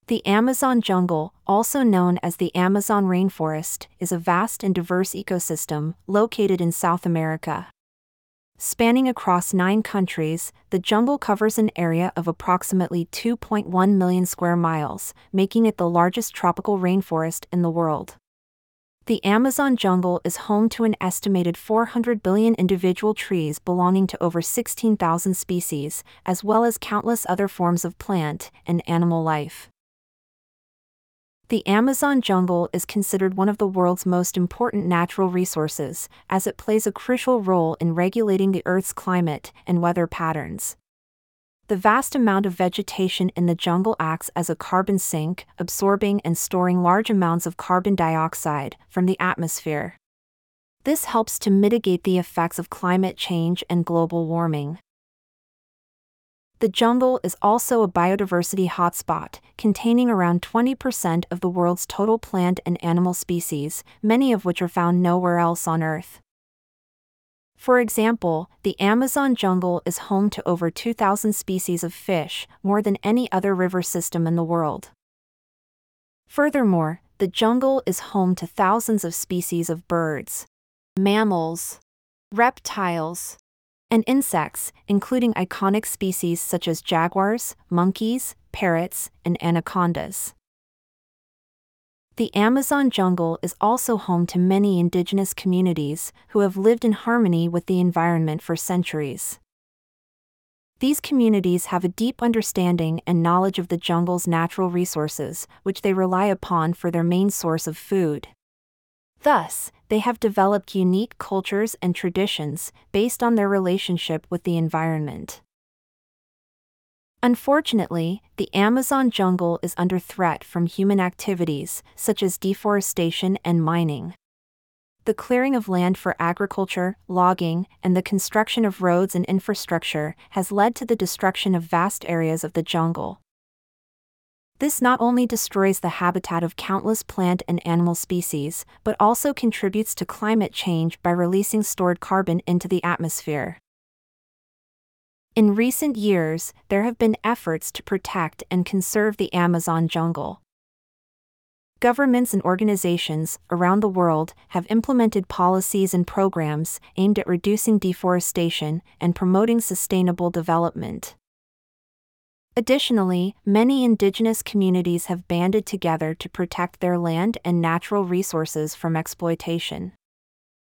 The Amazon jungle, also known as the Amazon rainforest, is a vast and diverse ecosystem located in South America. Spanning across 9 countries, the jungle covers an area of approximately 2.1 million square miles, making it the largest tropical rainforest in the world. The Amazon jungle is home to an estimated 400 billion individual trees belonging to over 16,000 species, as well as countless other forms of plant and animal life. The Amazon jungle is considered one of the world's most important natural resources, as it plays a crucial role in regulating the Earth's climate and weather patterns. The vast amount of vegetation in the jungle acts as a carbon sink, absorbing and storing large amounts of carbon dioxide from the atmosphere. This helps to mitigate the effects of climate change and global warming. The jungle is also a biodiversity hotspot, containing around 20% of the world's total plant and animal species, many of which are found nowhere else on Earth. For example, the Amazon jungle is home to over 2,000 species of fish, more than any other river system in the world. Furthermore, the jungle is home to thousands of species of birds, mammals, reptiles, and insects, including iconic species such as jaguars, monkeys, parrots, and anacondas. The Amazon jungle is also home to many indigenous communities who have lived in harmony with the environment for centuries. These communities have a deep understanding and knowledge of the jungle's natural resources, which they rely upon for their main source of food. Thus, they have developed unique cultures and traditions based on their relationship with the environment. Unfortunately, the Amazon jungle is under threat from human activities, such as deforestation and mining. The clearing of land for agriculture, logging, and the construction of roads and infrastructure has led to the destruction of vast areas of the jungle. This not only destroys the habitat of countless plant and animal species, but also contributes to climate change by releasing stored carbon into the atmosphere. In recent years, there have been efforts to protect and conserve the Amazon jungle. Governments and organizations around the world have implemented policies and programs aimed at reducing deforestation and promoting sustainable development. Additionally, many indigenous communities have banded together to protect their land and natural resources from exploitation.